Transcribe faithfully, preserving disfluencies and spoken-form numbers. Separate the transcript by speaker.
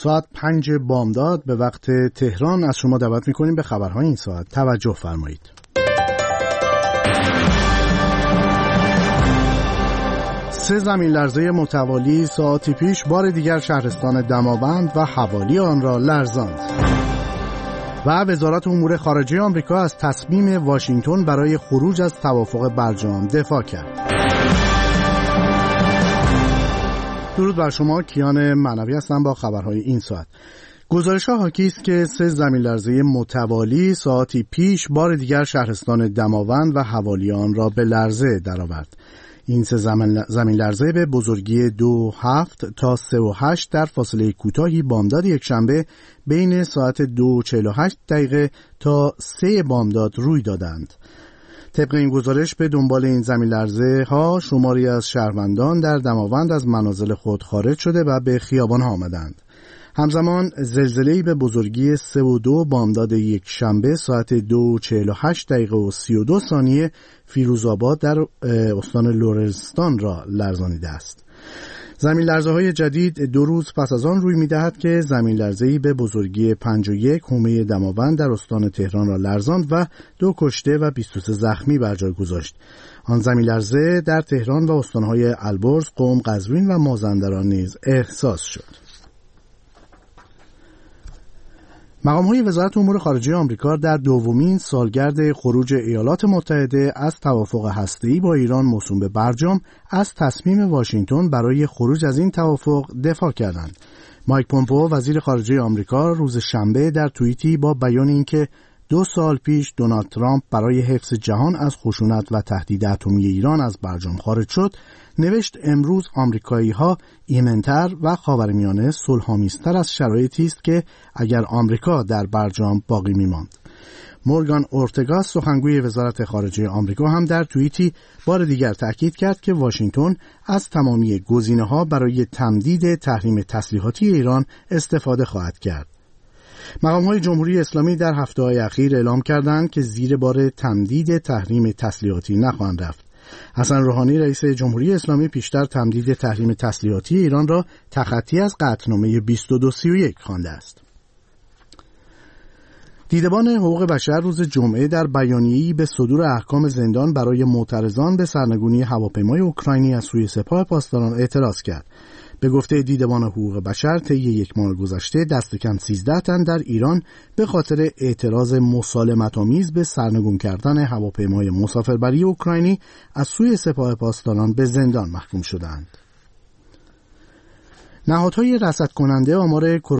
Speaker 1: ساعت پنج بامداد به وقت تهران از شما دعوت می‌کنیم به خبرهای این ساعت. توجه فرمایید. سه زمین لرزه متوالی ساعتی پیش بار دیگر شهرستان دماوند و حوالی آن را لرزاند. و وزارت امور خارجه آمریکا از تصمیم واشنگتن برای خروج از توافق برجام دفاع کرد. درود بر شما، کیان معنوی هستم با خبرهای این ساعت. گزارش‌ها حاکی است که سه زمین لرزه متوالی ساعتی پیش بار دیگر شهرستان دماوند و حوالی آن را به لرزه درآورد. این سه زمین لرزه به بزرگی دو هفت تا سه و هشت در فاصله کوتاهی بامداد یکشنبه بین ساعت دو و چهل و هشت دقیقه تا سه بامداد روی دادند. طبق این گزارش به دنبال این زمین لرزه ها شماری از شهروندان در دماوند از منازل خود خارج شده و به خیابان ها آمدند. همزمان زلزله‌ای به بزرگی سه و دو بامداد یک شنبه ساعت دو و چهل و هشت دقیقه و سی و دو ثانیه فیروزآباد در استان لرستان را لرزانیده است. زمین لرزه های جدید دو روز پس از آن روی می دهد که زمین لرزه‌ای به بزرگی پنج و یک حومه دماوند در استان تهران را لرزاند و دو کشته و بیست و سه زخمی بر جای گذاشت. آن زمین لرزه در تهران و استان‌های البرز، قم، قزوین و مازندران نیز احساس شد. مقام‌های وزارت امور خارجه آمریکا در دومین سالگرد خروج ایالات متحده از توافق هسته‌ای با ایران موسوم به برجام از تصمیم واشنگتن برای خروج از این توافق دفاع کردند. مایک پومپئو وزیر خارجه آمریکا روز شنبه در توییتی با بیان اینکه دو سال پیش دونالد ترامپ برای حفظ جهان از خشونت و تهدید اتمی ایران از برجام خارج شد، نوشت امروز آمریکایی‌ها ایمن‌تر و خاورمیانه صلح‌آمیزتر از شرایطی است که اگر آمریکا در برجام باقی می‌ماند. مورگان اورتگا سخنگوی وزارت خارجه آمریکا هم در توییتی بار دیگر تاکید کرد که واشنگتن از تمامی گزینه‌ها برای تمدید تحریم تسلیحاتی ایران استفاده خواهد کرد. مقام‌های جمهوری اسلامی در هفته‌های اخیر اعلام کردند که زیر بار تمدید تحریم تسلیحاتی نخواهند رفت. حسن روحانی رئیس جمهوری اسلامی پیشتر تمدید تحریم تسلیحاتی ایران را تخطی از قطعنامه بیست و دو سی و یک خوانده است. دیدبان حقوق بشر روز جمعه در بیانیه‌ای به صدور احکام زندان برای معترضان به سرنگونی هواپیمای اوکراینی از سوی سپاه پاسداران اعتراض کرد. به گفته دیدبان حقوق بشر طی یک ماه گذشته دست کم سیزده تن در ایران به خاطر اعتراض مسالمت‌آمیز به سرنگون کردن هواپیمای مسافربری اوکراینی از سوی سپاه پاسداران به زندان محکوم شدند. نهادهای رصد کننده آمار